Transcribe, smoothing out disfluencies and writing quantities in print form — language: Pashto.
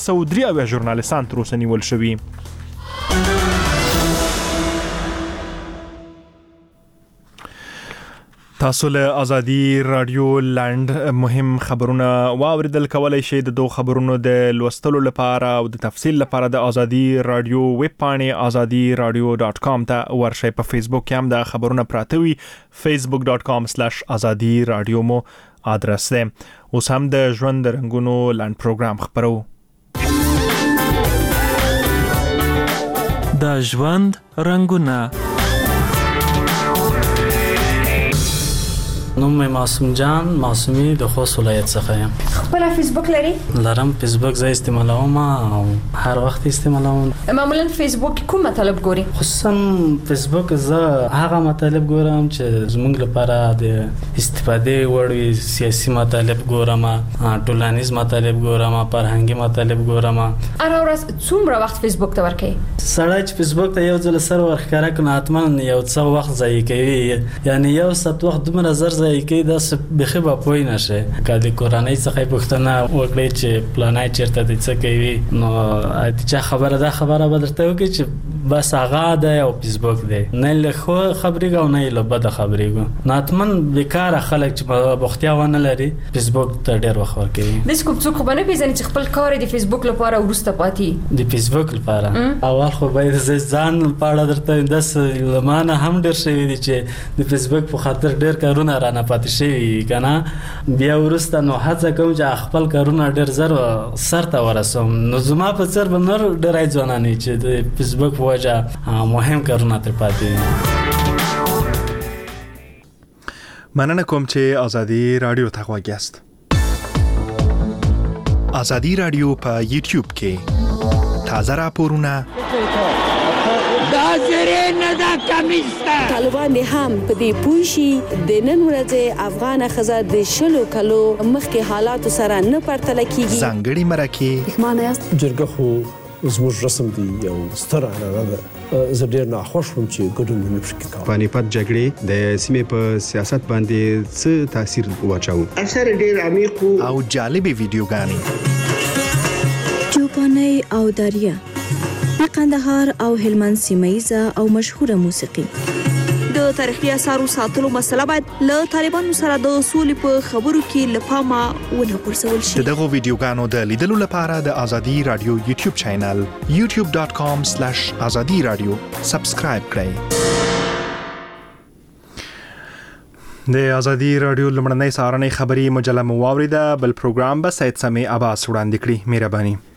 193 ژورنالیستان تر اوسه نیول شوي. تاسو له ازادي رادیو لاند مهم خبرونه واوریدل. کولای شئ د دوه خبرونو د لوستلو لپاره او د تفصیل لپاره د ازادي رادیو ویب پاڼې azadiradio.com ته ورشئ. په فیسبوک کې هم د خبرونه پراته وي. facebook.com/azadiradio مو ادرس دی. اوس هم د ژوند د رنګونو لاند پروګرام خبرو. د ژوند رنګونه. نوم مې معصوم جان معصومي د خوست ولایت څخه یم. خپل فیسبوک لري؟ لرم. فیسبوک زه استعمالوم او هر وخت استعمالوم. معمولا فیسبوک کوم مطلب ګوري؟ خصوصا فیسبوک زه هغه مطلب ګورم چې زموږ لپاره د استفادې وړ وي. سیاسي مطلب ګورم، ټولنیز مطلب ګورم، فرهنګي مطلب ګورم. هر ورځ څومره وخت فیسبوک ته ورکوي؟ سړی چې فیسبوک ته یو ځل سر ورښکاره کړي حتما یو څه وخت ضایع کوي. یعنی یو ساعت وخت دومره زر ضایع کوي داسې بخي به پوه نه شي. که د کورنۍ څخه پوښتنه وکړئ چې پلانی چېرته دی څه کوي، نو د چا خبره دا خبره به درته وکړي چې بس هغه دی او فیسبوک دی. نه له ښو خبرېږو او نه له بده خبرېږو. نو حتما بیکاره خلک چې بوختیا ونه لري فیسبوک ته ډېر وخت ورکوي. داسې کوم څوک خو به نه پېژني چې خپل کار یې د فیسبوک لپاره وروسته پاتې د فیسبوک لپاره. اول خو باید زه ځان په اړه درته داسې له ما نه هم ډېر شوي دي چې د فیسبوک په خاطر ډېر کارونه رانه پاتې شوي که نه. بیا وروسته نو هڅه کوم چې خپل کارونه ډېر زر سر ته ورسوم. نو زما په څېر به نور ډېری ځوانان وي چې د فیسبوک په وجه مهم کارونه ترې پاتې دي. مننه کوم چې ازادي رادیو ته غوږ یاست. ازادي رادیو په یوټیوب کې تازه راپورونه طالبان هم په دې پوه شي د نن ورځې افغان ښځه د 20 کالو مخکې حالاتو سره نه پرتله کیږي. ځانګړي مرکې پښمانه یاست؟ جرګه خو زموږ رسم دی یو ستر عنعنه ده. زه ډېر ناخوښ وم چې ګډون مې نه پکې کاوه. پانیپت جګړې د سیمې په سیاست باندې څه تاثیر واچاوه؟ اثر ډېر عمیق او جالبې ویډیوګانې. چوپانۍ او داریا د قندهار او هلمند سیمه‌ایزه او مشهوره موسیقي. د تاریخي اثارو ساتلو مسله باید له طالبانو سره د سولې په خبرو کې له پامه ونه غورځول شي. دغه ویډیوګانو د لیدلو لپاره د ازادي رادیو یوټیوب چینل youtube.com/azadiradio سبسکرایب کړئ. د ازادي رادیو لمړنۍ سهارنۍ خبري مجله مو واوریده. بل پروګرام به سید سمې عباس وړاندې کړي. مهرباني.